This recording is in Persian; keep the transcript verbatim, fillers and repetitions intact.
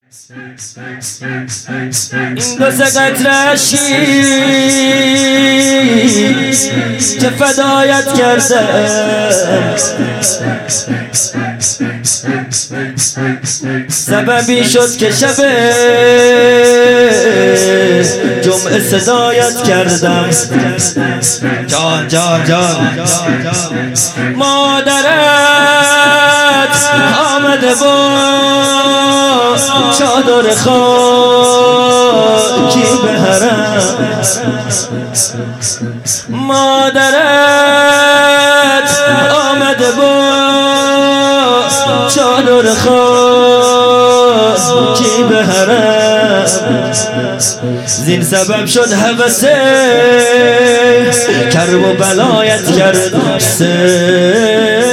این دو سه قطره‌شی که فدایت کرده سببی شد که شب جمعه صدایت کردم. جان جان جان مادرت آمده با چادر خاکی به حرم، مادرت آمده با چادر خاکی به حرم، زین سبب شد هوسه کرب و بلایت کرد.